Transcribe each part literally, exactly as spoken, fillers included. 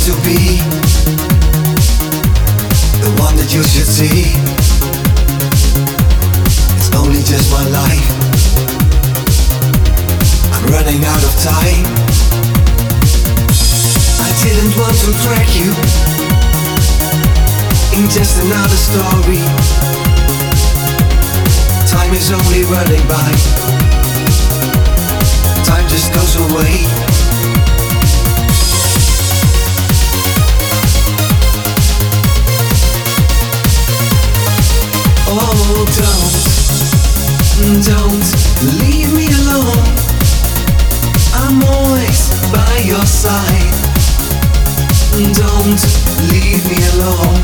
to be the one that you should see. It's only just my life. I'm running out of time. I didn't want to drag you in just another story. Time is only running by. Time just goes away. Oh, don't, don't leave me alone. I'm always by your side. Don't leave me alone.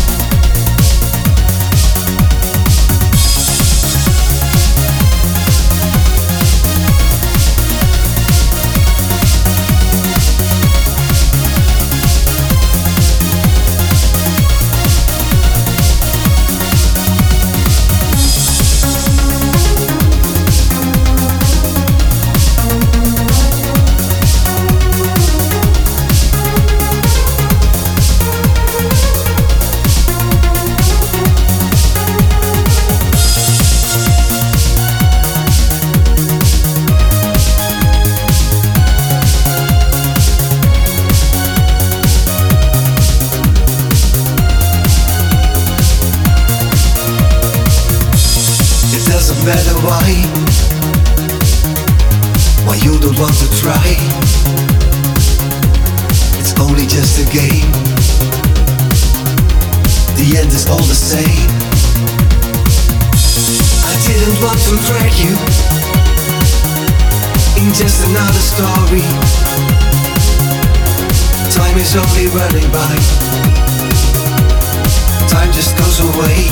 Matter why, why you don't want to try. It's only just a game. The end is all the same. I didn't want to drag you in just another story. Time is only running by. Time just goes away.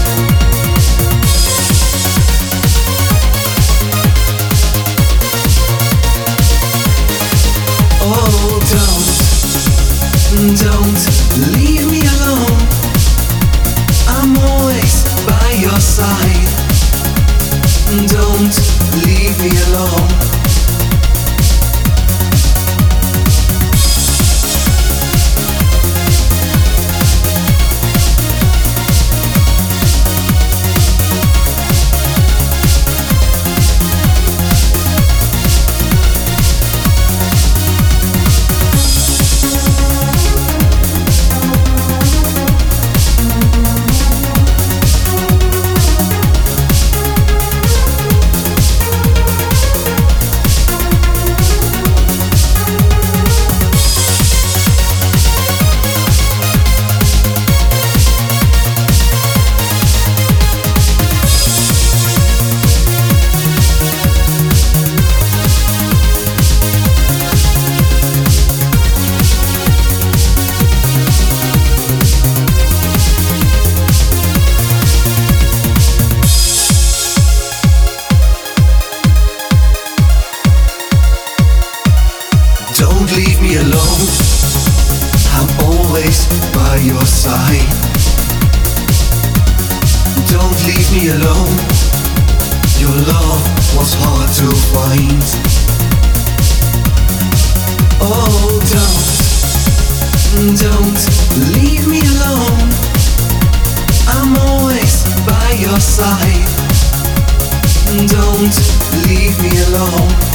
Oh, don't, don't leave me alone. I'm always by your side. Don't leave me alone. Don't leave me alone. I'm always by your side. Don't leave me alone. Your love was hard to find. Oh, don't, don't leave me alone. I'm always by your side. Don't leave me alone.